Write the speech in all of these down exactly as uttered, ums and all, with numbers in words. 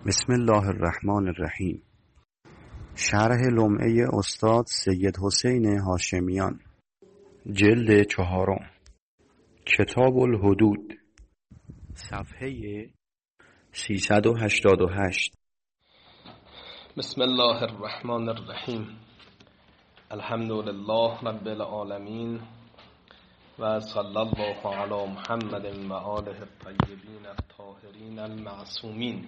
بسم الله الرحمن الرحیم. شرح لمعه استاد سید حسین هاشمیان، جلد چهارم، کتاب الحدود، صفحه سیصد و هشتاد و هشت. بسم الله الرحمن الرحیم. الحمد لله رب العالمین و صلی الله علی محمد و آله الطیبین الطاهرین المعصومین.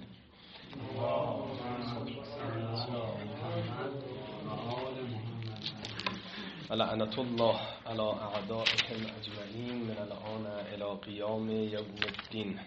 لعنت الله علی اعدائهم اجمعین من الان الی قیام یوم الدین.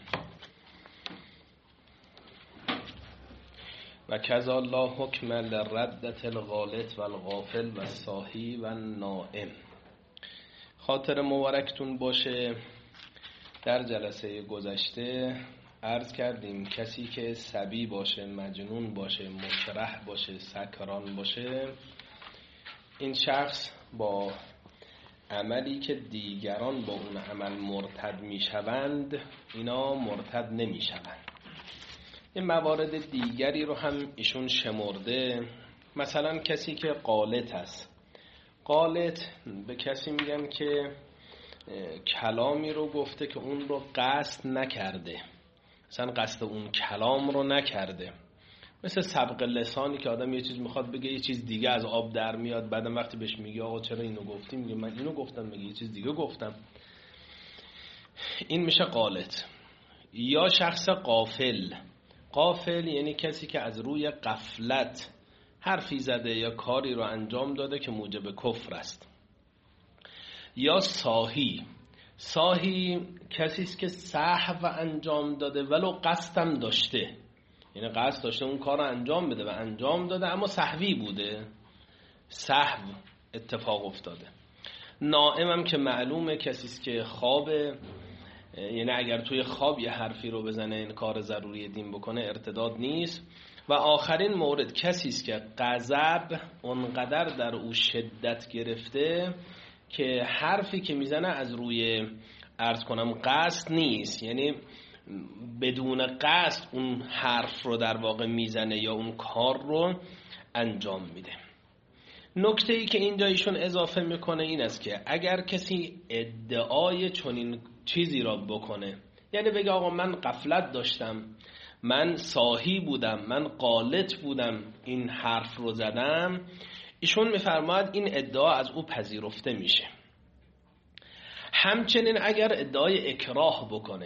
و کذا لا حکم لردة الغالط و الغافل و الساهی و النائم. خاطر مبارکتون باشه. در جلسه گذشته عرض کردیم کسی که صبی باشه، مجنون باشه، مکره باشه، سکران باشه، این شخص با عملی که دیگران با اون عمل مرتد میشوند اینا مرتد نمیشوند. این موارد دیگری رو هم ایشون شمرده. مثلا کسی که غالط است. غالط به کسی میگن که کلامی رو گفته که اون رو قصد نکرده، مثلا قصد اون کلام رو نکرده، مثل سبق لسانی که آدم یه چیز میخواد بگه یه چیز دیگه از آب در میاد، بعدم وقتی بهش میگه آقا چرا اینو گفتی، میگه من اینو گفتم، میگه یه چیز دیگه گفتم. این میشه غالط. یا شخص غافل. غافل یعنی کسی که از روی غفلت حرفی زده یا کاری رو انجام داده که موجب کفر است. یا ساهی. ساهی کسی است که سهو انجام داده ولو قصدم داشته، یعنی قصد داشته اون کار رو انجام بده و انجام داده اما سهوی بوده، سهو اتفاق افتاده. نائم هم که معلومه کسی است که خوابه، یعنی اگر توی خواب یه حرفی رو بزنه این کار ضروری دین بکنه ارتداد نیست. و آخرین مورد کسی است که غضب اونقدر در او شدت گرفته که حرفی که میزنه از روی عرض کنم قصد نیست، یعنی بدون قصد اون حرف رو در واقع میزنه یا اون کار رو انجام میده. نکته ای که اینجا ایشون اضافه میکنه این است که اگر کسی ادعای چنین چیزی را بکنه، یعنی بگه آقا من غفلت داشتم، من ساهی بودم، من غالط بودم، این حرف رو زدم، ایشون میفرماید این ادعا از او پذیرفته میشه. همچنین اگر ادعای اکراه بکنه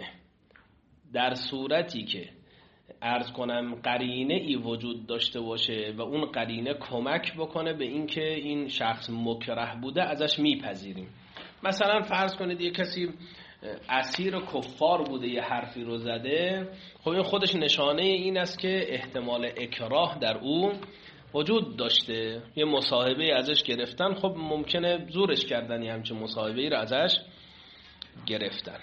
در صورتی که عرض کنم قرینه ای وجود داشته باشه و اون قرینه کمک بکنه به این که این شخص مکره بوده، ازش میپذیریم. مثلا فرض کنید یه کسی اسیر کفار بوده یه حرفی رو زده، خب این خودش نشانه این است که احتمال اکراه در او وجود داشته، یه مصاحبه ازش گرفتن، خب ممکنه زورش کردن یه همچین مصاحبه رو ازش گرفتن.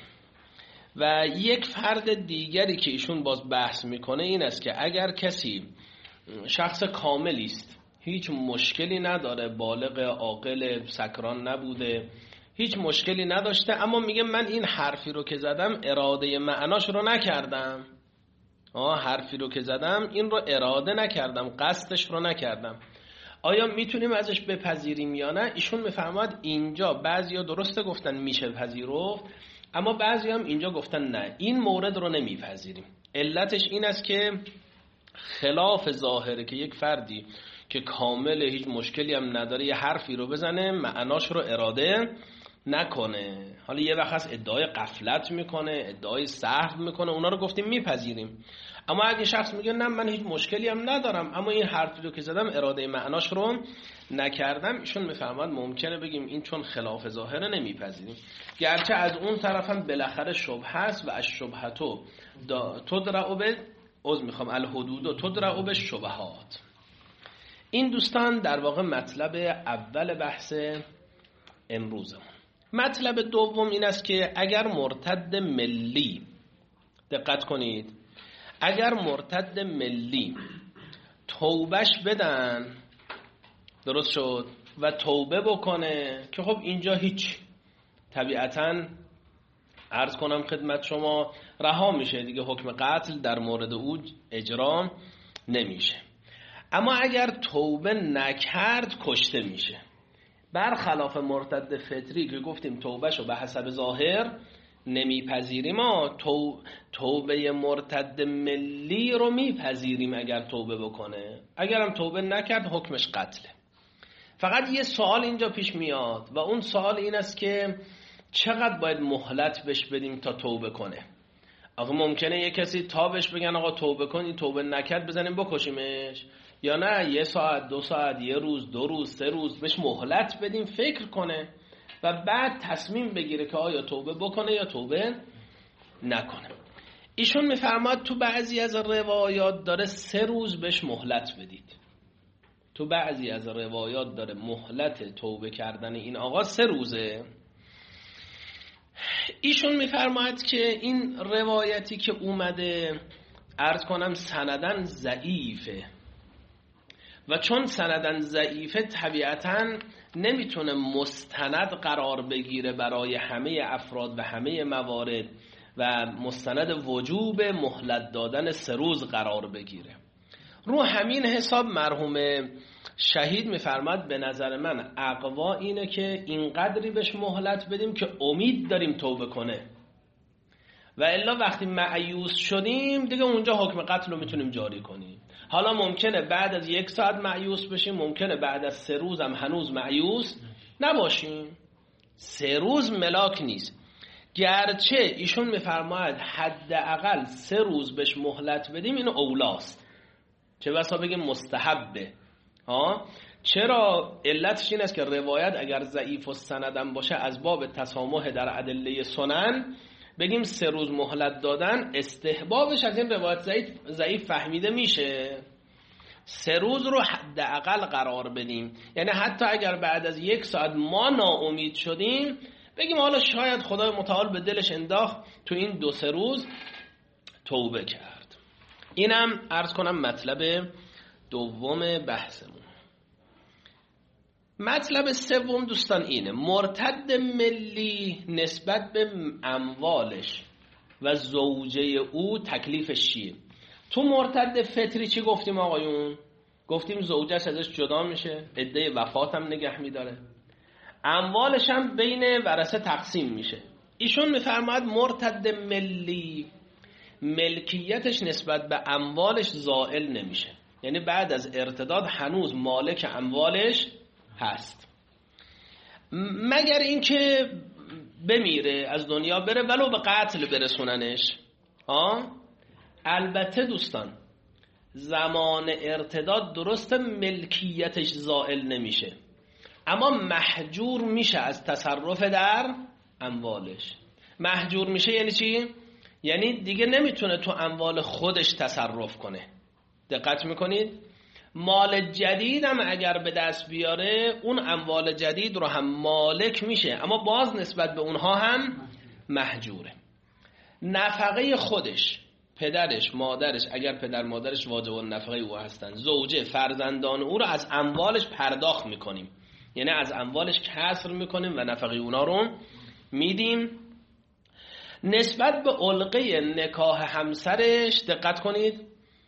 و یک فرد دیگری که ایشون باز بحث میکنه این است که اگر کسی شخص کاملی است، هیچ مشکلی نداره، بالغ عاقل سکران نبوده، هیچ مشکلی نداشته، اما میگه من این حرفی رو که زدم اراده معناش رو نکردم، آه حرفی رو که زدم این رو اراده نکردم، قصدش رو نکردم، آیا میتونیم ازش بپذیریم یا نه؟ ایشون میفرماید اینجا بعضیا درسته گفتن میشه پذیرفت، اما بعضی هم اینجا گفتن نه، این مورد رو نمیپذیریم. علتش این است که خلاف ظاهره که یک فردی که کامل هیچ مشکلی هم نداره یه حرفی رو بزنه معناش رو اراده نکنه. حالا یه وقت هست ادعای غفلت میکنه، ادعای سهو میکنه، اونا رو گفتیم میپذیریم. اما اگه شخص میگه نه من هیچ مشکلی هم ندارم اما این حرفی رو که زدم اراده معناش رو نکردم، ایشون میفهمد ممکنه بگیم این چون خلاف ظاهره نمیپذیریم. گرچه از اون طرف هم بالاخره شبهه است و از شبهتو تدرعو به عذر میخوام الحدود تدرعو به شبهات. این دوستان در واقع مطلب اول بحث امروزمون. مطلب دوم این است که اگر مرتد ملی، دقت کنید، اگر مرتد ملی توبهش بدن، درست شد، و توبه بکنه که خب اینجا هیچ طبیعتاً عرض کنم خدمت شما رها میشه دیگه، حکم قتل در مورد او اجرا نمیشه. اما اگر توبه نکرد کشته میشه، برخلاف مرتد فطری که گفتیم توبهشو به حسب ظاهر نمیپذیریم. ما تو توبه مرتد ملی رو میپذیریم اگر توبه بکنه، اگرم توبه نکرد حکمش قتله. فقط یه سوال اینجا پیش میاد و اون سوال این است که چقدر باید مهلت بهش بدیم تا توبه کنه؟ آقا ممکنه یه کسی تا بهش بگن آقا توبه کن، این توبه نکرد بزنیم بکشیمش، یا نه یه ساعت دو ساعت یه روز دو روز سه روز بهش مهلت بدیم فکر کنه و بعد تصمیم بگیره که آیا توبه بکنه یا توبه نکنه. ایشون میفرماد تو بعضی از روایات داره سه روز بهش مهلت بدید. تو بعضی از روایات داره مهلت توبه کردن این آقا سه روزه. ایشون میفرماید که این روایتی که اومده عرض کنم سندن ضعیفه و چون سندن ضعیفه طبیعتاً نمیتونه مستند قرار بگیره برای همه افراد و همه موارد و مستند وجوب مهلت دادن سه روز قرار بگیره. رو همین حساب مرحوم شهید میفرماد به نظر من اقوا اینه که اینقدری بهش مهلت بدیم که امید داریم توبه کنه و الا وقتی مایوس شدیم دیگه اونجا حکم قتل رو میتونیم جاری کنیم. حالا ممکنه بعد از یک ساعت مایوس بشیم، ممکنه بعد از سه روز هم هنوز مایوس نباشیم. سه روز ملاک نیست، گرچه ایشون میفرماید حداقل سه روز بهش مهلت بدیم این اولاست، چه بسا بگیم مستحبه. ها چرا؟ علتش این است که روایت اگر ضعیف و سندم باشه از باب تسامح در ادله سنن بگیم سه روز مهلت دادن استحبابش از این روایت ضعیف ضعیف فهمیده میشه. سه روز رو حداقل قرار بدیم، یعنی حتی اگر بعد از یک ساعت ما ناامید شدیم بگیم حالا شاید خدای متعال به دلش انداخت تو این دو سه روز توبه کرد. اینم عرض کنم مطلب دوم بحثمون. مطلب سوم دوستان اینه، مرتد ملی نسبت به اموالش و زوجه او تکلیفش چیه؟ تو مرتد فطری چی گفتیم آقایون؟ گفتیم زوجش ازش جدا میشه، عده وفات هم نگه میداره، اموالش هم بین ورثه تقسیم میشه. ایشون میفرماید مرتد ملی ملکیتش نسبت به اموالش زائل نمیشه، یعنی بعد از ارتداد هنوز مالک اموالش هست، مگر اینکه بمیره از دنیا بره ولو به قتل برسوننش. ها البته دوستان زمان ارتداد درسته ملکیتش زائل نمیشه، اما محجور میشه از تصرف در اموالش. محجور میشه یعنی چی؟ یعنی دیگه نمیتونه تو اموال خودش تصرف کنه. دقت میکنید؟ مال جدید هم اگر به دست بیاره اون اموال جدید رو هم مالک میشه، اما باز نسبت به اونها هم محجوره. نفقه خودش، پدرش، مادرش، اگر پدر مادرش واجب نفقه او هستن، زوجه، فرزندان او رو از اموالش پرداخت میکنیم، یعنی از اموالش کسر میکنیم و نفقه اونا رو میدیم. نسبت به علقه نکاح همسرش دقت کنید،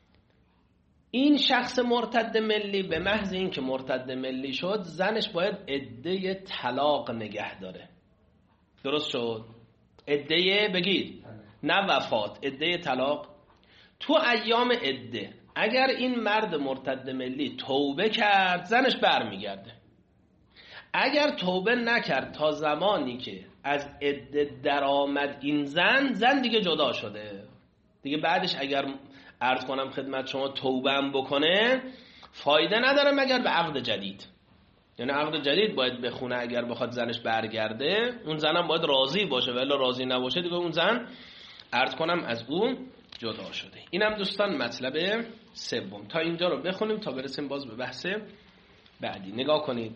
این شخص مرتد ملی به محض این که مرتد ملی شد زنش باید عده طلاق نگه داره. درست شد؟ عده بگید نه وفات، عده طلاق. تو ایام عده اگر این مرد مرتد ملی توبه کرد زنش برمیگرده، اگر توبه نکرد تا زمانی که از عده درآمد این زن، زن دیگه جدا شده دیگه. بعدش اگر عرض کنم خدمت شما توبه هم بکنه فایده نداره مگر به عقد جدید، یعنی عقد جدید باید بخونه اگر بخواد زنش برگرده. اون زنم باید راضی باشه، ولی راضی نباشه دیگه اون زن عرض کنم از اون جدا شده. اینم دوستان مطلب سوم. تا اینجا رو بخونیم تا برسیم باز به بحث بعدی. نگاه کنید.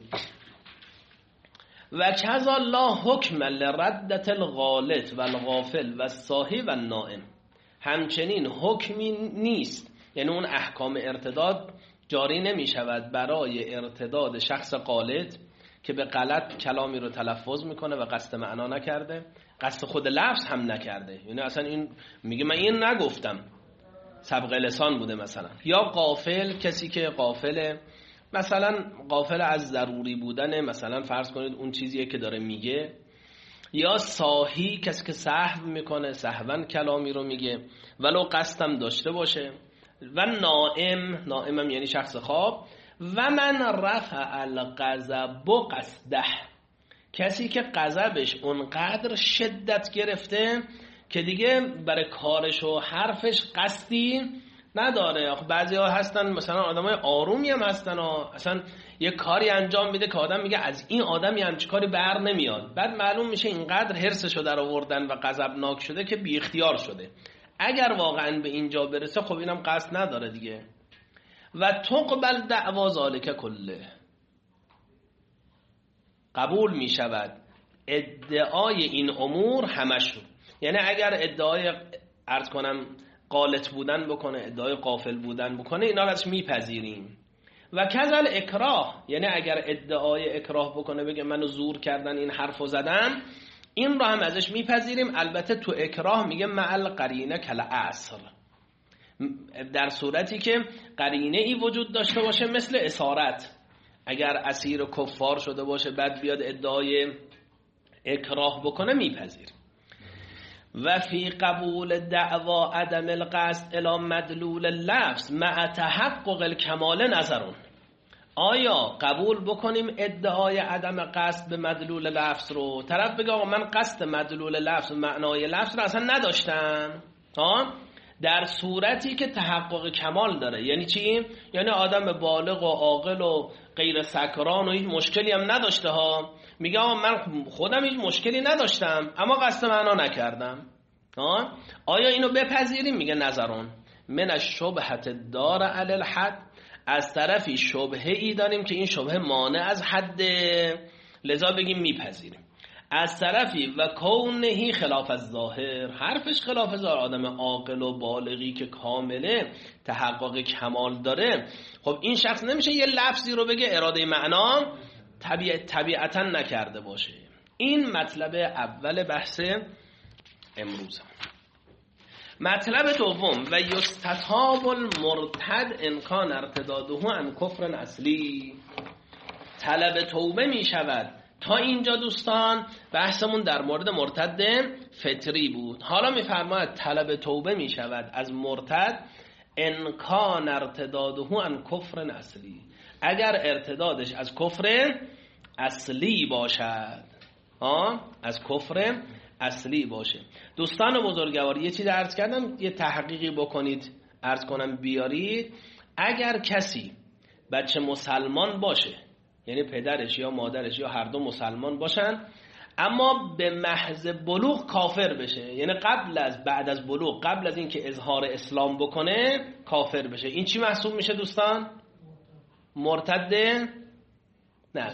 و کذا لا حکم لردت الغالط و الغافل و الصاحی و النائم، همچنین حکمی نیست، یعنی اون احکام ارتداد جاری نمی شود برای ارتداد شخص غالط که به غلط کلامی رو تلفظ میکنه و قصد معنا نکرده، قصد خود لفظ هم نکرده، یعنی اصلا این میگه من این نگفتم، سبق لسان بوده مثلا. یا غافل، کسی که غافله، مثلا غافل از ضروری بودن، مثلا فرض کنید اون چیزیه که داره میگه. یا ساهی، کسی که سهو میکنه، سهوا کلامی رو میگه ولو قصدم داشته باشه. و نائم، نائمم یعنی شخص خواب. و من رفع الغضب قصده، کسی که غضبش اونقدر شدت گرفته که دیگه برای کارش و حرفش قصدی نداره. بعضی ها هستن مثلا آدمای آرومی هم هستن و اصلا یه کاری انجام میده که آدم میگه از این آدمی همچی کاری بر نمیاد، بعد معلوم میشه اینقدر حرصشو در آوردن و غضبناک شده که بی اختیار شده. اگر واقعا به اینجا برسه خب اینم قصد نداره دیگه. و تقبل دعوا ذالک کله، قبول میشود ادعای این امور همشون. یعنی اگر ادعای عرض کنم غالط بودن بکنه، ادعای غافل بودن بکنه، اینا رو ازش میپذیریم. و کذل اکراه، یعنی اگر ادعای اکراه بکنه، بگه منو زور کردن این حرفو زدم، این رو هم ازش میپذیریم. البته تو اکراه میگه معل قرینه کل اصل، در صورتی که قرینه ای وجود داشته باشه مثل اسارت. اگر اسیر کفار شده باشه بعد بیاد ادعای اکراه بکنه، میپذیریم. و فی قبول دعوا عدم القصد الی مدلول اللفظ مع تحقق الکمال نظرون، آیا قبول بکنیم ادعای عدم قصد به مدلول لفظ رو؟ طرف بگه آقا من قصد مدلول لفظ، معنای لفظ رو اصلا نداشتم، ها، در صورتی که تحقق کمال داره. یعنی چی؟ یعنی آدم بالغ و عاقل و غیر سکران و هیچ مشکلی هم نداشته ها، میگه آقا من خودم هیچ مشکلی نداشتم اما قصد معنا نکردم. ها، آیا اینو بپذیریم؟ میگه نظرون من الشبهة دار علی الحد، از طرفی شبهه ای داریم که این شبهه مانع از حد، لذا بگیم میپذیریم. از طرفی و کونهی خلاف الظاهر، حرفش خلاف ظاهر، آدم عاقل و بالغی که کامله تحقق کمال داره، خب این شخص نمیشه یه لفظی رو بگه اراده معنا طبیع طبیعتا نکرده باشه. این مطلب اول بحث امروز. مطلب دوم، و یستتاب المرتد ان کان ارتداده عن کفر اصلی، طلب توبه می شود. تا اینجا دوستان بحثمون در مورد مرتد فطری بود. حالا میفرماید طلب توبه می شود از مرتد ان کان ارتداده عن کفر اصلی، اگر ارتدادش از کفر اصلی باشد. ها، از کفر اصلی باشه. دوستان بزرگوار یه چیز عرض کردم، یه تحقیقی بکنید، عرض کنم بیارید. اگر کسی بچه مسلمان باشه، یعنی پدرش یا مادرش یا هر دو مسلمان باشن، اما به محض بلوغ کافر بشه، یعنی قبل از بعد از بلوغ، قبل از اینکه اظهار اسلام بکنه کافر بشه، این چی محسوب میشه دوستان؟ مرتد؟ نه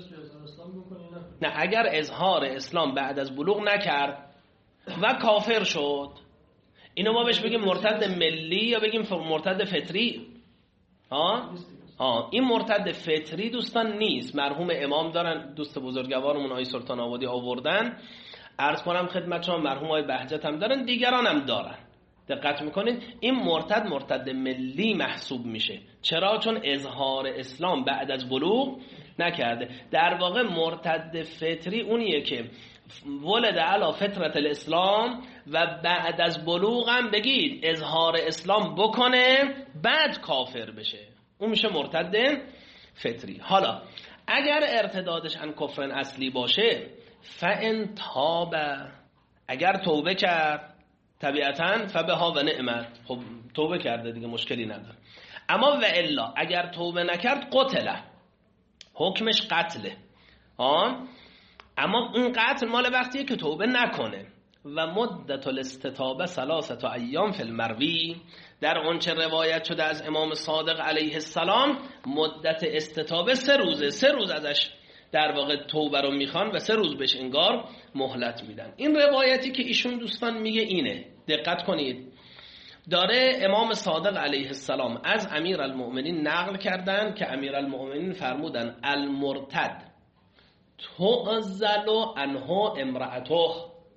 نه، اگر اظهار اسلام بعد از بلوغ نکرد و کافر شد، اینو ما بهش بگیم مرتد ملی یا بگیم مرتد فطری؟ ها؟ ها، این مرتد فطری دوستان نیست. مرحوم امام دارن، دوست بزرگوارمون آقای سلطان آبادی آوردن، عرض کنم خدمت شما، مرحوم آقای بهجت هم دارن، دیگران هم دارن. دقت میکنید این مرتد مرتد ملی محسوب میشه. چرا؟ چون اظهار اسلام بعد از بلوغ نکرده. در واقع مرتد فطری اونیه که ولد علی فطرت الاسلام و بعد از بلوغ هم بگید اظهار اسلام بکنه بعد کافر بشه، اون میشه مرتد فطری. حالا اگر ارتدادش عن کفر اصلی باشه، فان تاب، اگر توبه کرد طبیعتاً فبها و نعمت، خب توبه کرده دیگه مشکلی نداره. اما و الا اگر توبه نکرد قتله، حکمش قتله. آن اما اون قتل مال وقتیه که توبه نکنه. و مدت الاستتابه ثلاثه ایام فی المروی، در اونچه روایت شده از امام صادق علیه السلام، مدت استتابه سه روزه، سه روز ازش در واقع توبه رو میخوان و سه روز بهش انگار مهلت میدن. این روایتی که ایشون دوستان میگه اینه، دقت کنید، داره امام صادق علیه السلام از امیرالمؤمنین نقل کردن که امیرالمؤمنین فرمودن المرتد تعزل عنه امرأته،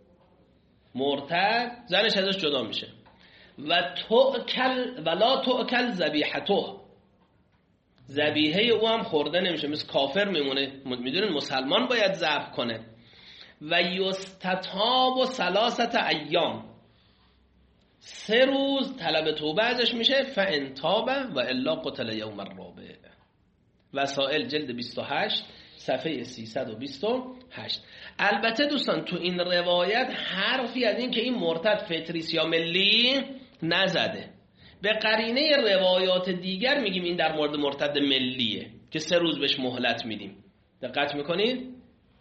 مرتد زنش ازش جدا میشه. و تؤکل ولا تؤکل ذبیحته، ذبیحه او هم خورده نمیشه، مثل کافر میمونه. میدونین مسلمان باید ذبح کنه. و یستتاب و ثلاثت ایام، سه روز طلب توبه ازش میشه. فان تاب و الا قتل یوم الرابع. وسائل جلد بیست و هشت صفحه سیصد و بیست و هشت. البته دوستان تو این روایت حرفی از این که این مرتد فطریست یا ملی نزده. به قرینه روایات دیگر میگیم این در مورد مرتد ملیه که سه روز بهش مهلت میدیم. دقت میکنید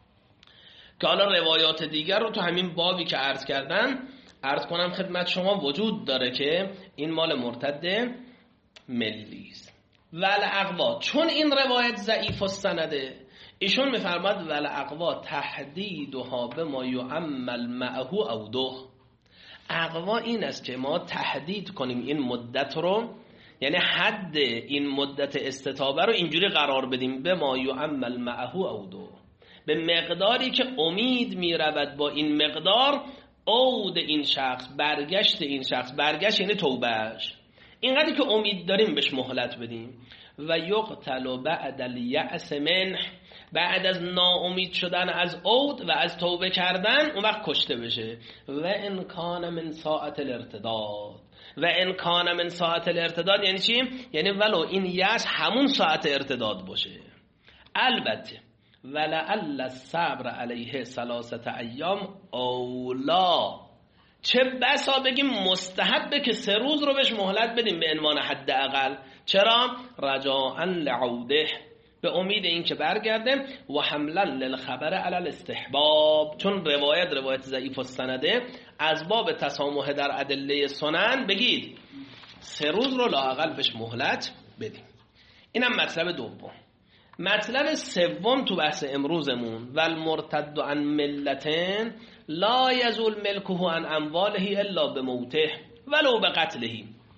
که حالا روایات دیگر رو تو همین بابی که عرض کردن عرض کنم خدمت شما وجود داره که این مال مرتد ملی است. ولعقوا، چون این روایت ضعیف السنده، ایشون میفرماد ولعقوا تحدیدها به ما یعمل معه او دو. اقوا این است که ما تحدید کنیم این مدت رو، یعنی حد این مدت استتابه رو اینجوری قرار بدیم به ما یعمل معه او دو، به مقداری که امید می رود با این مقدار عود این شخص، برگشت این شخص، برگشت یعنی توبهش، اینقدر که امید داریم بهش مهلت بدیم. و یقتل بعد الیأس منه، بعد از ناامید شدن از عود و از توبه کردن اون وقت کشته بشه. و ان کان من ساعت الارتداد، و ان کان من ساعت الارتداد یعنی چی؟ یعنی ولو این یأس همون ساعت ارتداد باشه. البته ولعل الصبر علیه ثلاثه ایام اولا، چه بسا بگیم مستحبه که سه روز رو بهش مهلت بدیم به عنوان حد اقل. چرا؟ رجاء لعوده، به امید این که برگرده. و حملا للخبر علی الاستحباب، چون روایت روایت ضعیف السنده، از باب تسامح در ادله سنن بگید سه روز رو لااقل بهش مهلت بدیم. اینم مطلب دوم. مطلب سوم تو بحث امروزمون، والمرتد عن ملتن لا یزول ملکه عن امواله الا بموته ولو بقتله.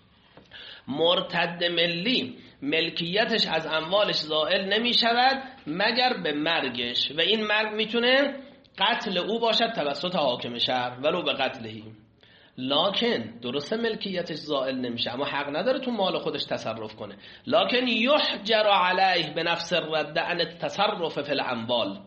مرتد ملی ملکیتش از اموالش زائل نمی شود مگر به مرگش، و این مرگ میتونه قتل او باشد توسط حاکم شهر ولو به قتلهی. لکن درسته ملکیتش زائل نمیشه اما حق نداره تو مال خودش تصرف کنه. لکن یحجر علیه به نفس الرد عن التصرف فی الاموال،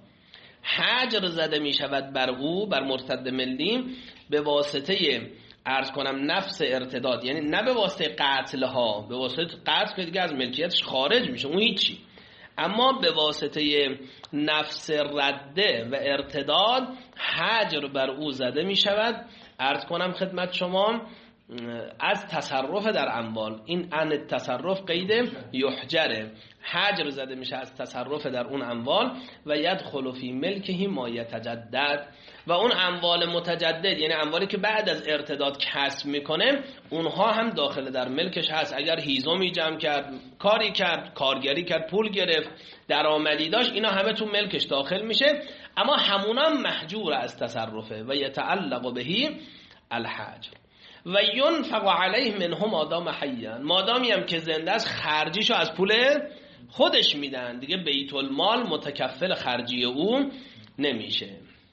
حجر زده می شود بر او، بر مرتد ملی، به واسطه عرض کنم نفس ارتداد، یعنی نه به واسطه قتل ها، به واسطه قتل که دیگه از ملکیتش خارج میشه اون هیچی، اما به واسطه نفس رده و ارتداد حجر بر او زده می شود. عرض کنم خدمت شما از تصرف در اموال، این ان التصرف قید یحجره، حجر زده میشه از تصرف در اون اموال. و یدخل فی ملکه ما یتجدد، و اون اموال متجدد یعنی اموالی که بعد از ارتداد کسب میکنه اونها هم داخل در ملکش هست. اگر هیزمی جمع کرد، کاری کرد، کارگری کرد، پول گرفت، درآمدی داشت، اینا همه تو ملکش داخل میشه، اما همونا محجور از تصرفه. و یتعلق بهی الحجر و ینفق علیه منه مادام حیا، مادامی هم که زنده است خرجیشو از پول خودش میدن دیگه، بیت المال متکفل خرجی او نمیشه.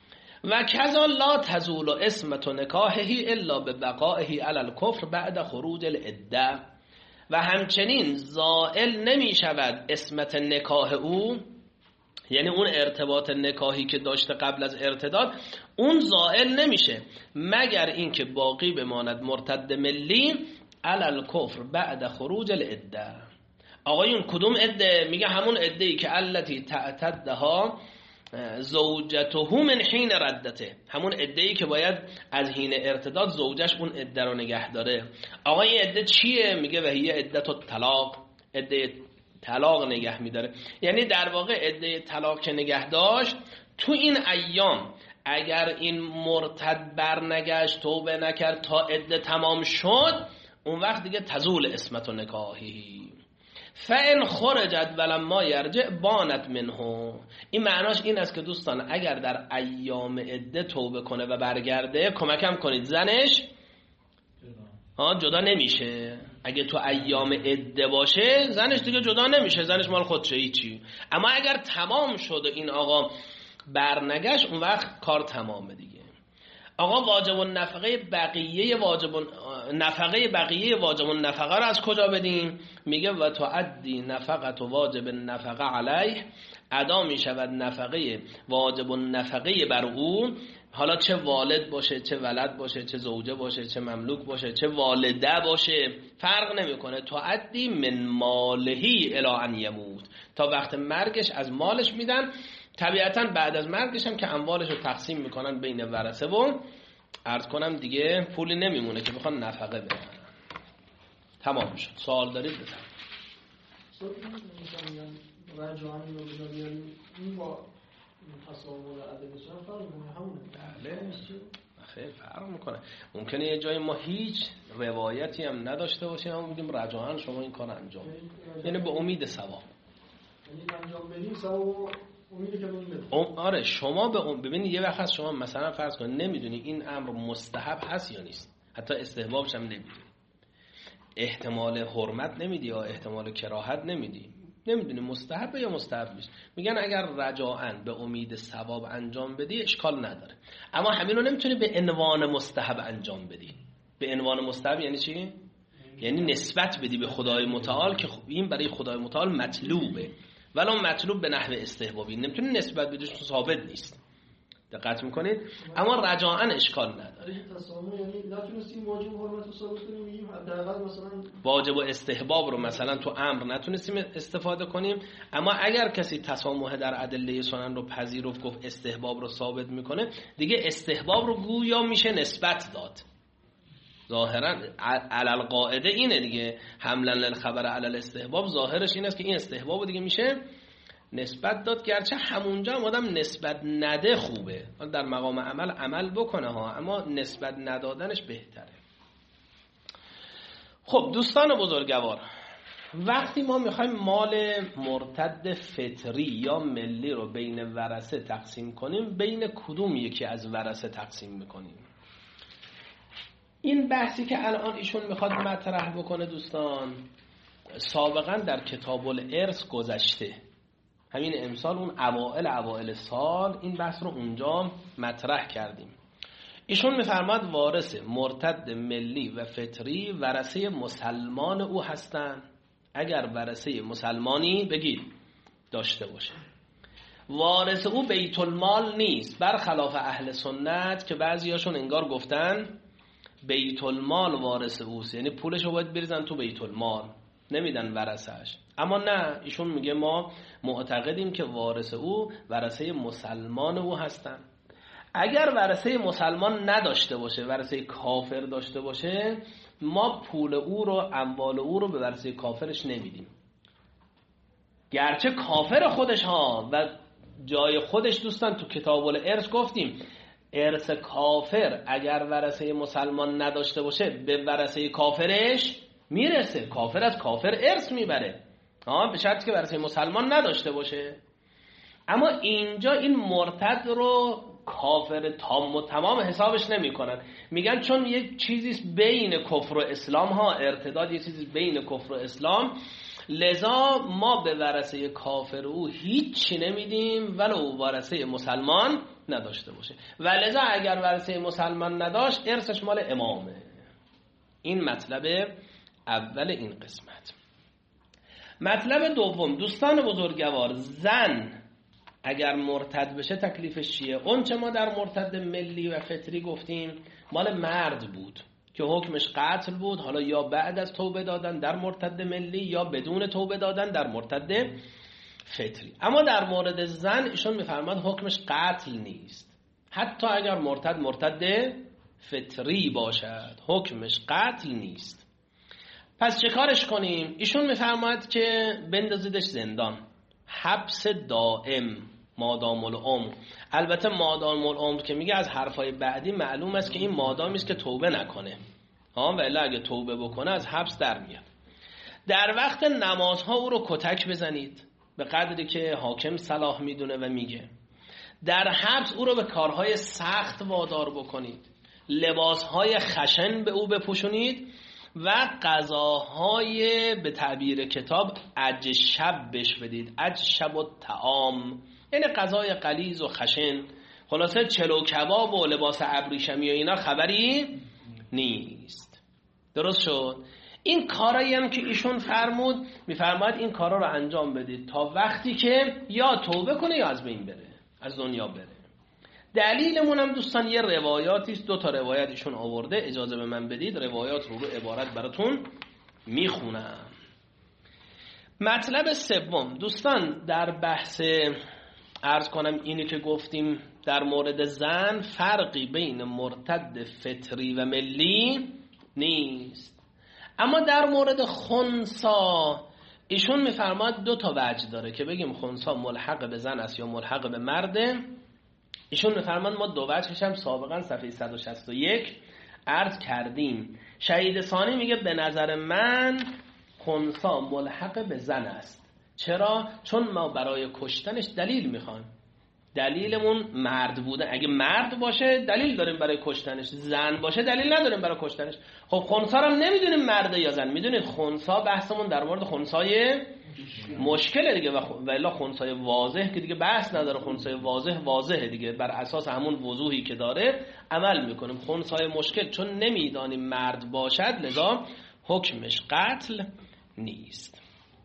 و کذا لا تزول اسمت نکاحه الا ببقائه علی الکفر بعد خروج العده، و همچنین زائل نمی شود اسمت نکاح او، یعنی اون ارتباط نکاحی که داشته قبل از ارتداد اون زائل نمیشه مگر اینکه باقی بماند مرتد ملی علی الکفر بعد خروج العده. آقایون کدوم عده؟ میگه همون عده‌ای که التی تعتدها زوجته من حین ردته، همون عده‌ای که باید از حین ارتداد زوجش اون عده رو نگه داره. آقا این عده چیه؟ میگه وهیه عدت الطلاق، عده طلاق نگه میداره. یعنی در واقع عده طلاق که نگه داشت تو این ایام اگر این مرتد برنگشت توبه نکرد تا عده تمام شد اون وقت دیگه تزول اسمت و نکاحی. فان خرجت ولما یرجع بانت منه، این معناش این است که دوستان اگر در ایام عده توبه کنه و برگرده کمکم کنید زنش ها جدا نمیشه. اگه تو ایام عده باشه زنش دیگه جدا نمیشه، زنش مال خودشه هیچی. اما اگر تمام شد و این آقا برنگشت اون وقت کار تمامه دیگه. آقا واجب النفقه بقیه واجب نفقه بقیه واجب النفقه رو از کجا بدیم؟ میگه و تعدی نفقه واجب النفقه علیه، ادا می شود نفقه واجب النفقه بر او، حالا چه والد باشه، چه ولد باشه، چه زوجه باشه، چه مملوک باشه، چه والده باشه، فرق نمیکنه. تعدی من مالهی الی ان یموت، تا وقت مرگش از مالش میدن. طبیعتا بعد از مرگش هم که اموالش رو تقسیم میکنن بین ورثه و عرض کنم دیگه پولی نمیمونه که بخوان نفقه بدن. تمام شد. سوال دارید بفرمایید. رجعانی رو بذاریم این با تصاور عدد چند فرق میکنه؟ همونه. بله خیلی فرق میکنه. ممکنه یه جای ما هیچ روایتی هم نداشته باشیم هم بگیم رجعان شما این کار انجام بدید، یعنی به امید ثواب. یعنی انجام بدیم ثواب امیده که بدیم. آره شما به ام... ببینید یه وقت شما مثلا فرض کنید نمیدونی این امر مستحب هست یا نیست، حتی استحبابش هم نمیدونی، احتمال حرمت نمیدی یا احتمال کراهت نمیدی، نمیدونی مستحب یا مستحب نیست. میگن اگر رجاءً به امید ثواب انجام بدی اشکال نداره، اما همین رو نمیتونی به عنوان مستحب انجام بدی. به عنوان مستحب یعنی چی؟ یعنی نسبت بدی به خدای متعال که این برای خدای متعال مطلوبه، ولو مطلوب به نحو استحبابی نمیتونی نسبت بدی چون ثابت نیست. دقت میکنید؟ اما رجاءً اشکال نداره. تصامیم یعنی نتونستیم واجب حرمت رو ثابت کنیم، میگیم حداقل مثلا واجب و استحباب رو مثلا تو امر نتونستیم استفاده کنیم، اما اگر کسی تسامح در ادله سنن رو پذیرفت گفت استحباب رو ثابت میکنه، دیگه استحباب رو گویا میشه نسبت داد. ظاهرا علل قاعده اینه دیگه، حملا للخبر علل استحباب، ظاهرش این است که این استحباب دیگه میشه نسبت داد، گرچه همونجا هم آدم نسبت نده خوبه، در مقام عمل عمل بکنه ها، اما نسبت ندادنش بهتره. خب دوستان بزرگوار، وقتی ما میخوایم مال مرتد فطری یا ملی رو بین ورثه تقسیم کنیم، بین کدوم یکی از ورثه تقسیم میکنیم؟ این بحثی که الان ایشون میخواد مطرح بکنه دوستان، سابقا در کتاب الارث گذشته، همین امسال اون اوائل اوائل سال این بحث رو اونجا مطرح کردیم. ایشون میفرماد وارث مرتد ملی و فطری ورثه مسلمان او هستند اگر ورثه مسلمانی بگید داشته باشه. وارث او بیت المال نیست، برخلاف اهل سنت که بعضیاشون انگار گفتن بیت المال وارث اوست، یعنی پولش رو باید بریزن تو بیت المال، نمیدن ورثه‌اش. اما نه، ایشون میگه ما معتقدیم که وارث او ورثه مسلمان او هستن. اگر ورثه مسلمان نداشته باشه، ورثه کافر داشته باشه، ما پول او رو، اموال او رو به ورثه کافرش نمیدیم، گرچه کافر خودش ها و جای خودش. دوستان تو کتاب الارث گفتیم ارث کافر اگر ورثه مسلمان نداشته باشه به ورثه کافرش میرسه، کافر از کافر ارث میبره، ها، به شرطی که ورثه مسلمان نداشته باشه. اما اینجا این مرتد رو کافر تام و تمام حسابش نمی کنن، میگن چون یک چیزی بین کفر و اسلام، ها، ارتداد یک چیزی بین کفر و اسلام، لذا ما به ورثه کافر او هیچی نمیدیم ولو ورثه مسلمان نداشته باشه، و لذا اگر ورثه مسلمان نداشت ارثش مال امامه. این مطلب اول این قسمت. مطلب دوم دوستان بزرگوار، زن اگر مرتد بشه تکلیفش چیه؟ اون چه ما در مرتد ملی و فطری گفتیم مال مرد بود که حکمش قتل بود، حالا یا بعد از توبه دادن در مرتد ملی یا بدون توبه دادن در مرتد فطری. اما در مورد زن ایشون میفرماد حکمش قتل نیست، حتی اگر مرتد مرتد فطری باشد حکمش قتل نیست. پس چه کارش کنیم؟ ایشون میفرماید که بندازیدش زندان، حبس دائم مادام العمر. البته مادام العمر که میگه از حرفای بعدی معلوم است که این مادامی است که توبه نکنه، ها، و الا اگه توبه بکنه از حبس در میاد. در وقت نمازها او رو کتک بزنید به قدری که حاکم صلاح میدونه و میگه. در حبس او رو به کارهای سخت وادار بکنید، لباسهای خشن به او بپوشونید و غذاهای به تعبیر کتاب عج شب بش بدید. عج شب و طعام یعنی غذای غلیظ و خشن، خلاصه چلو کباب و لباس ابریشمی و اینا خبری نیست. درست شد؟ این کارایی هم که ایشون فرمود، میفرماید این کارا رو انجام بدید تا وقتی که یا توبه کنه یا از بین بره، از دنیا بره. دلیلمون هم دوستان یه روایاتی است، دو تا روایت ایشون آورده، اجازه به من بدید روایات رو رو عبارت براتون میخونم. مطلب سوم دوستان در بحث عرض کنم اینی که گفتیم در مورد زن فرقی بین مرتد فطری و ملی نیست، اما در مورد خنثی ایشون میفرماد دو تا وجه داره که بگیم خنثی ملحق به زن است یا ملحق به مرده. ایشون میفرماد ما دو وجهش هم سابقا صفحه صد و شصت و یک عرض کردیم. شهید ثانی میگه به نظر من خنثی ملحق به زن است. چرا؟ چون ما برای کشتنش دلیل میخوایم. دلیلمون مرد بوده، اگه مرد باشه دلیل داریم برای کشتنش، زن باشه دلیل نداریم برای کشتنش. خب خنثی رو نمیدونیم مرده یا زن. میدونید خنثی بحثمون در مورد خنثی مشکله دیگه، و الا خنثی واضح که دیگه بحث نداره. خنثی واضح واضحه دیگه، بر اساس همون وضوحی که داره عمل میکنیم. خنثی مشکل چون نمیدانیم مرد باشد لذا حکمش قتل نیست.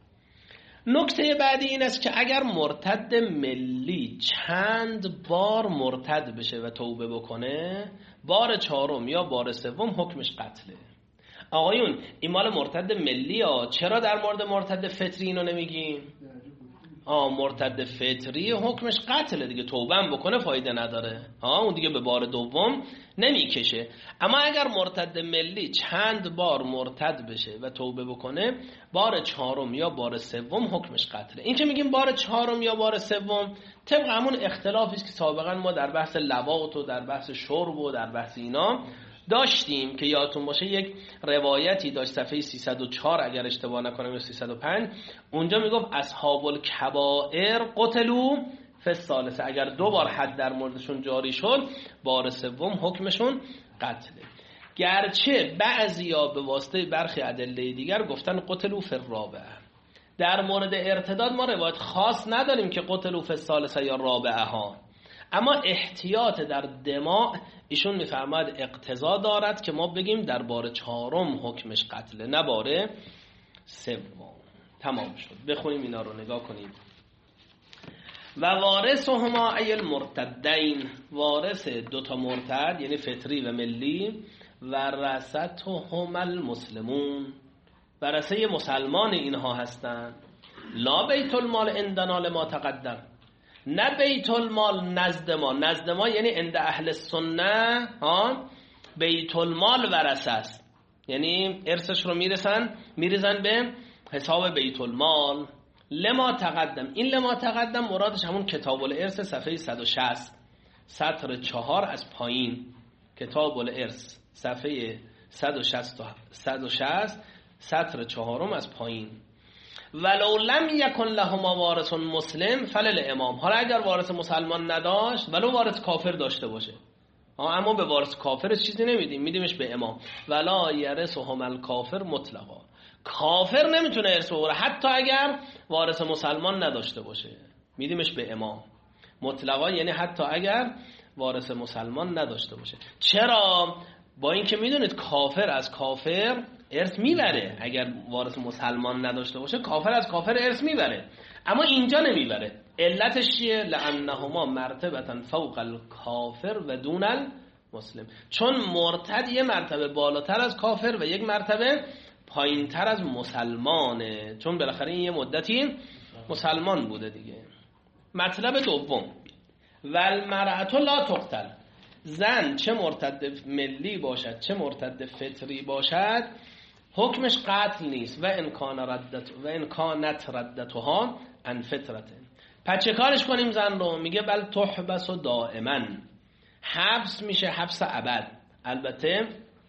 نکته بعدی این است که اگر مرتد ملی چند بار مرتد بشه و توبه بکنه، بار چهارم یا بار سوم حکمش قتله. آقایون این مال مرتد ملی ها، چرا در مورد مرتد فطری اینو نمیگیم؟ آه مرتد فطری حکمش قتله دیگه، توبه هم بکنه فایده نداره، ها اون دیگه به بار دوم نمیکشه. اما اگر مرتد ملی چند بار مرتد بشه و توبه بکنه، بار چهارم یا بار سوم حکمش قتله. این که میگیم بار چهارم یا بار سوم طبق همون اختلافی است که سابقا ما در بحث لواط و در بحث شرب و در بحث اینا داشتیم که یادتون باشه یک روایتی داشت صفحه سیصد و چهار اگر اشتباه نکنم یا سیصد و پنج، اونجا میگفت اصحاب الکبائر قتلوا فی الثالثه، اگر دو بار حد در موردشون جاری شد بار سوم حکمشون قتله. گرچه بعضیا به واسطه برخی ادله دیگر گفتن قتلوا فی الرابعه. در مورد ارتداد ما روایت خاص نداریم که قتلوا فی الثالثه یا رابعه ها، اما احتیاط در دماء ایشون میفرماید اقتضا دارد که ما بگیم در بار چهارم حکمش قتله نه بار سوم. تمام شد. بخونیم اینا رو نگاه کنیم. و وارثهما ای المرتدین، وارث دوتا مرتد یعنی فطری و ملی، ورثتهم المسلمون، ورثه مسلمان اینها هستند. لا بیت المال عندنا لما تقدم، نه بیت المال نزد ما. نزد ما یعنی عند اهل سنت ها بیت المال ورثه است، یعنی ارثش رو میرسن میریزن به حساب بیت المال. لما تقدم، این لما تقدم مرادش همون کتاب الارث صفحه صد و شصت سطر چهار از پایین، کتاب الارث صفحه صد و شصت سطر چهارم از پایین. ولو لم یکن لهما وارث مسلم فللامام، حالا اگر وارث مسلمان نداشت ولو وارث کافر داشته باشه، اما به وارث کافر چیزی نمیدیم، میدیمش به امام. ولا یرثهم الکافر مطلقا، کافر نمیتونه ارث ببره حتی اگر وارث مسلمان نداشته باشه، میدیمش به امام مطلقا، یعنی حتی اگر وارث مسلمان نداشته باشه. چرا؟ با اینکه میدونید کافر از کافر ارث میبره، اگر وارث مسلمان نداشته باشه کافر از کافر ارث میبره، اما اینجا نمیبره. علتش چیه؟ لانهما مرتبه فوق الکافر و دون المسلم، چون مرتد یه مرتبه بالاتر از کافر و یک مرتبه پایین تر از مسلمانه، چون بالاخره این یه مدتی مسلمان بوده دیگه. مطلب دوم، والمرأة لا تقتل، زن چه مرتد ملی باشد چه مرتد فطری باشد حکمش قتل نیست. و امکان ردت و امکانت ردتها عن فطرت، پس چه کارش کنیم زن رو؟ میگه بل تحبس و دائما، حبس میشه حبس ابد، البته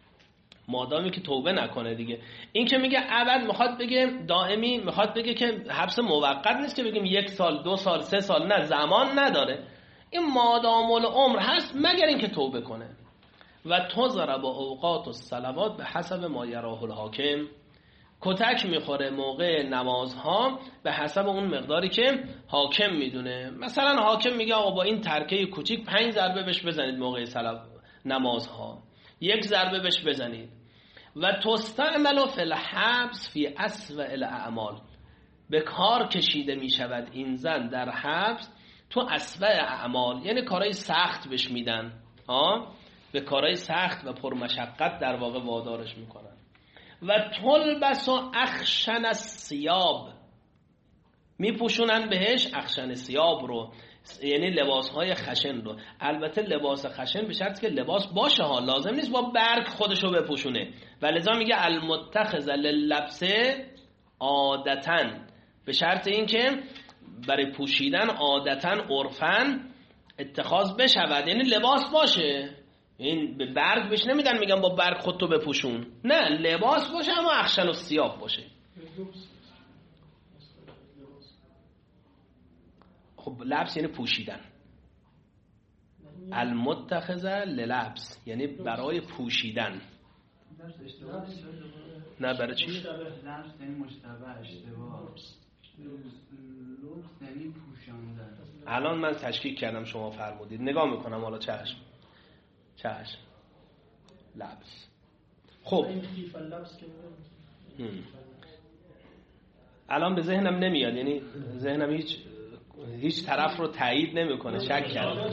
مادامی که توبه نکنه دیگه. این که میگه ابد میخواد بگه دائمی، میخواد بگه که حبس موقت نیست که بگیم یک سال دو سال سه سال، نه زمان نداره، این مادام العمر هست مگر اینکه توبه کنه. و تضرب اوقات الصلوات به حسب ما یراه الحاکم، کتک میخوره موقع نمازها به حسب اون مقداری که حاکم میدونه. مثلا حاکم میگه آقا با این ترکه کوچیک پنج ضربه بهش بزنید موقع صلاة نمازها، یک ضربه بهش بزنید. و تستعمل فی الحبس فی اسوأ الاعمال، به کار کشیده میشود این زن در حبس تو اسوأ اعمال، یعنی کارهای سخت بهش میدن، ها، به کارهای سخت و پرمشقت در واقع وادارش میکنن. و تلبس و اخشن الثیاب، میپوشونن بهش اخشن ثیاب رو، یعنی لباس های خشن رو. البته لباس خشن به شرط که لباس باشه ها، لازم نیست با برگ خودشو بپوشونه. و لذا میگه المتخذ لللبس عادتاً، به شرط این که برای پوشیدن عادتاً عرفاً اتخاذ بشود، یعنی لباس باشه. این به برگ بهش نمیدن میگن با برگ خودتو بپوشون، نه، لباس باشه اما اخشن الثیاب باشه. خب لبس یعنی پوشیدن، المتخذ للبس یعنی برای پوشیدن. نه برای چی؟ لبس یعنی مشتبه، اشتباه. لبس یعنی پوشاندن. الان من تشکیک کردم شما فرمودید، نگاه میکنم حالا. چشم چشم لبس. خب الان به ذهنم نمیاد، یعنی ذهنم هیچ هیچ طرف رو تایید نمیکنه، شک کردم.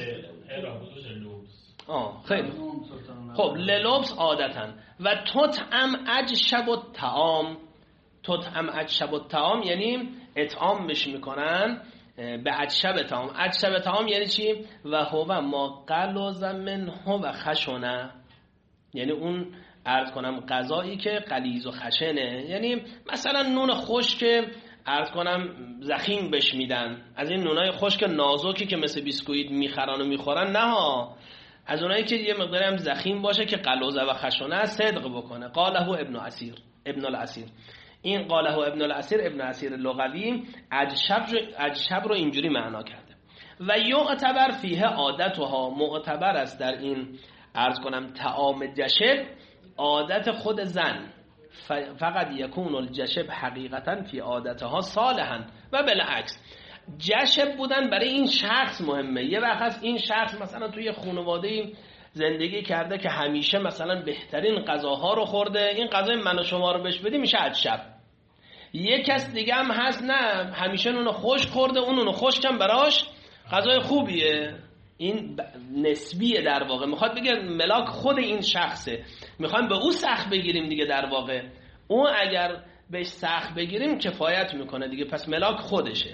آه خیلی خب. للبس عادتاً. و تطعم اجشب الطعام، تطعم اجشب الطعام یعنی اطعام بش میکنن به اجشب طعام. اجشب طعام یعنی چی؟ و هو ما قلوز منه و خشنه، یعنی اون عرض کنم غذایی که غلیظ و خشنه، یعنی مثلا نون خشک عرض کنم زخیم بش میدن، از این نونای خشک نازکی که مثل بیسکویت میخرن و میخورن، نه ها، از اونایی که یه مقداری هم زخیم باشه که قلوزه و خشنه صدق بکنه. قاله ابن اسیر، ابن الاسیر. این قاله ابن الاسیر، ابن اسیر لغوی اجشب اجشب رو اینجوری معنا کرده. و یعتبر فیه عادتها، معتبر است در این عرض کنم طعام جشب عادت خود زن. فقط یکون الجشب حقیقتا فی عادتها صالحا و بالعکس. جشب بودن برای این شخص مهمه. یه وقت این شخص مثلا توی خانواده زندگی کرده که همیشه مثلا بهترین غذاها رو خورده، این غذای من و شما رو بهش بدی میشه عجب. یک کس دیگه هم هست نه، همیشه اونو خوش خورده، اون اونو خشکم براش غذای خوبیه. این نسبیه در واقع، میخواد بگه ملاک خود این شخصه، میخوایم به او سخت بگیریم دیگه. در واقع اون اگر بهش سخت بگیریم کفایت میکنه دیگه، پس ملاک خودشه.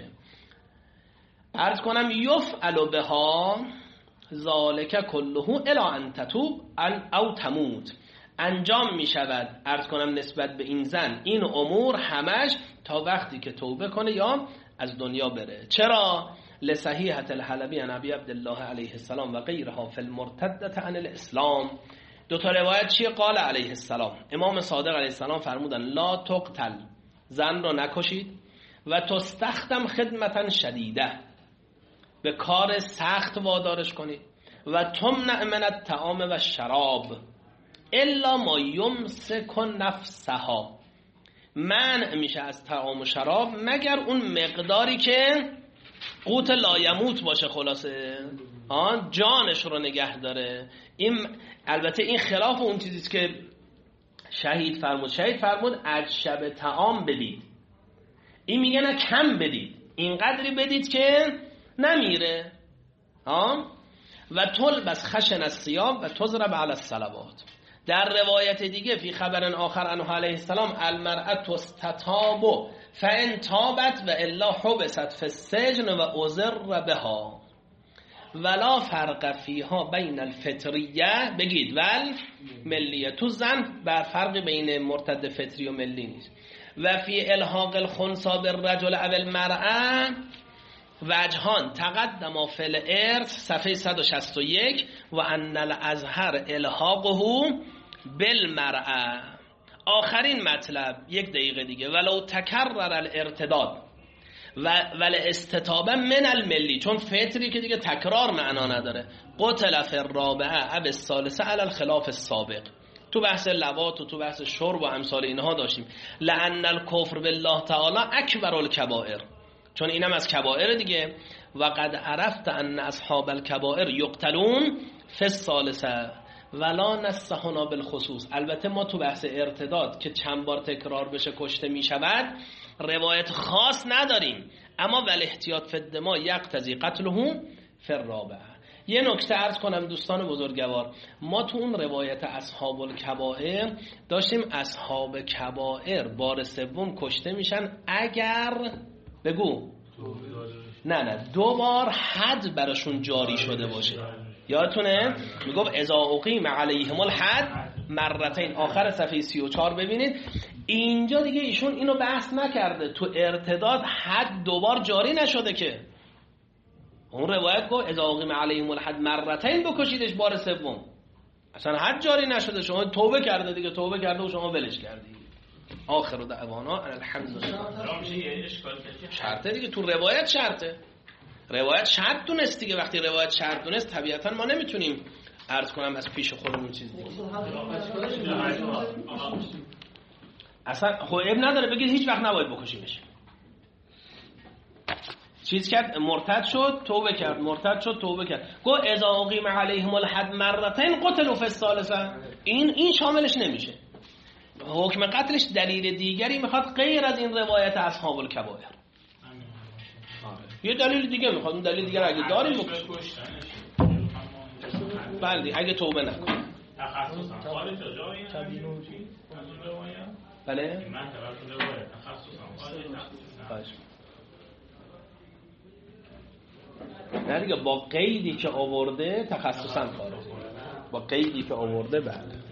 عرض کنم یفعل بها ذالک کله الی ان تتوب او تموت، انجام می شود عرض کنم نسبت به این زن این امور همش تا وقتی که توبه کنه یا از دنیا بره. چرا؟ لصحیحة الحلبی عن ابی عبدالله علیه السلام و غیرها فی المرتدة عن الاسلام. دو تا روایت چیه؟ قال علیه السلام، امام صادق علیه السلام فرمودن لا تقتل، زن رو نکشید، و تستخدم خدمتا شدیده، به کار سخت وادارش کنید، و تمنع من الطعام و شراب الا ما یمسک نفسها، منع میشه از طعام و شراب مگر اون مقداری که قوت لایموت باشه، خلاصه آن جانش رو نگه داره. این البته این خلاف اون چیزیست که شهید فرمود. شهید فرمود اجشب طعام بدید، این میگه نه کم بدید، اینقدری بدید که نمیره. ها و تلبس خشن الثیاب و تضرب علی الصلوات. در روایت دیگه فی خبر آخر عنه علیه السلام المرأة تستتاب فان تابت و الا حبست فی السجن و عذر بها ولا فرق فیها بین الفطریه، بگید ول ملیه، تو زن بر فرق بین مرتد فطری و ملی نیست. و فی الحاق الخنثی بالرجل او المرأة وجهان تقدم فی الارث صفحه صد و شصت و یک و ان الازهر الحاقه بالمرأة. آخرین مطلب یک دقیقه دیگه، ولو تکرر الارتداد و ول استتابه من الملی، چون فطری که دیگه تکرار معنا نداره. قتل فی الرابعه اب الثالثه علی الخلاف السابق، تو بحث لواط و تو بحث شرب و امثال اینها داشتیم. لأن الکفر بالله تعالی اکبر الکبائر، چون اینم از کبائر دیگه. و قد عرفت ان اصحاب الکبائر یقتلون فی الثالثه ولا نصحنا بالخصوص. البته ما تو بحث ارتداد که چند بار تکرار بشه کشته می شود روایت خاص نداریم، اما ول احتیاط فی الدماء یقتضی قتلهم فی الرابعه. یه نکته عرض کنم دوستان بزرگوار، ما تو اون روایت اصحاب الکبائر داشتیم اصحاب کبائر بار سوم کشته میشن اگر بگو نه نه دو بار حد براشون جاری شده باشه. یادتونه میگفت اذا اقیم علیهم الحد مرتين، آخر صفحه سی و چهار ببینید. اینجا دیگه ایشون اینو بحث نکرده، تو ارتداد حد دوبار جاری نشده که. اون روایت گفت اذا اقیم علیهم الحد مرتين بکشیدش بار سوم، اصلا حد جاری نشده. شما توبه کرده دیگه، توبه کرده و شما ولش کردی. آخر دعوانا الحمدلله. شرطه دیگه، تو روایت شرطه. روایت شرط دونست دیگه. وقتی روایت شرط دونست طبیعتا ما نمیتونیم عرض کنم از پیش خودمون چیز دیگه. اصلا خب اب نداره بگید هیچ وقت نباید بکشیمش. چیز کرد مرتد شد توبه کرد، مرتد شد توبه کرد، گو اذا اقیم علیهم الحد مرتين قتلوا فی الثالثه. این این شاملش نمیشه. حکم قتلش دلیل دیگری میخواد غیر از این روایت اصحاب الکبائر. یه دلیل دیگه میخواد. اون دلیل دیگه اگه داریم بکشیم بله اگه توبه نکنه. تخصصا خارج از جایی نمیشی از اون روایت. بله من توسط روایت تخصصا خارج. نه دیگه با قیدی که آورده تخصصا خارج. با قیدی که آورده بله.